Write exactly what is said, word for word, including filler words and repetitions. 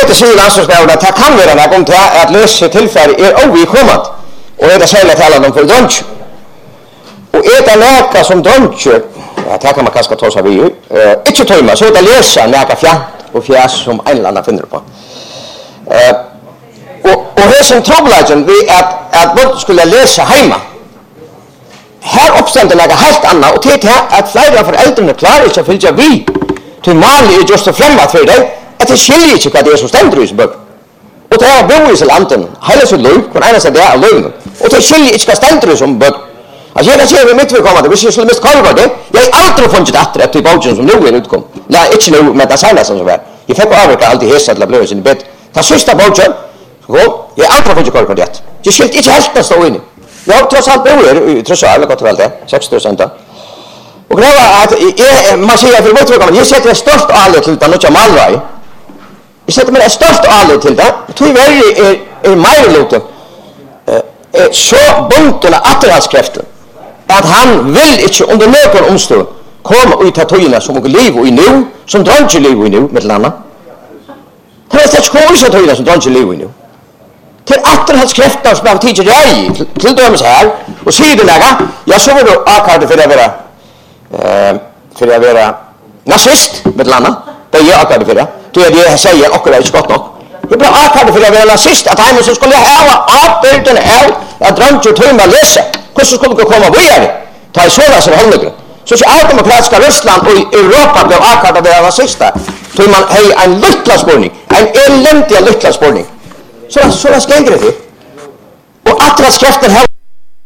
det sier landslagsgavene at det kan være noe om til at løse tilfære er overkommet. Og det er særlig tale om for dronj. Og er det noe som dronjer, ja, det kan man kanskje ta seg vid, uh, ikke tøyma, så er det lese noe fjant og fjæs som en eller annen finner på. Uh, og, og her som trobladjen vi at, at både skulle lese hjemme, her oppstender noe helt annet, og til at flere av foreldrene klarer ikke å fylle vi til mali er just å fremmet for deg, at det skiljer ikke hva det er som stender i sin bøk. Og det er å bo i sin landen, hele sitt liv, hver eneste det er løgnen. Og det skiljer ikke hva stender i sin bøk. Altså jeg kan si med mitt vedkommende, hvis jeg skulle miste kalver det, jeg har aldri funnet etter etter bogen som nå er utkom. Nei, ikke nå, men det seneste som er. Jeg fikk avvirke alltid hese til å bli sin bed. Den siste bogen, jeg har aldri funnet kalver det. Jeg skilte ikke helt å stå inn i. Jeg har tross alt bo her, tross alt, eller godt vel det, seks prosent. Og greva at jeg, man sier for mitt vedkommende, jeg setter et størst alle til det nødja malvei. Jeg setter meg et størst alle til det, tror jeg er, er mer lute, er så bunten av atterhalskreften, at han vil ikke under noen omstå komme ut av tøyene som ikke lever i nå, som dronjer lever i nå, med til annet. Det er ikke komme ut av tøyene som dronjer lever i nå. Til atterhalskreften som har tid til rei, til dømes her, og sier du nega, ja, så vil du akkurat for å være Uh, for å være nazist, med til annet. Det er jeg akkurat for det. Det er det jeg sier, akkurat ikke godt nok. Jeg ble akkurat for å være nazist, at han som skulle ha avbildene av at dronjer tøyma lese. Hvordan skulle det komme på igjen? Ta i sånne som holdninger. Så ikke autokratiske Russland og Europa ble akkurat å være nazister. Tøy man hei en lykkelig spørning, en elendig lykkelig spørning. Så, så det skengre til. Og atterhalskreften her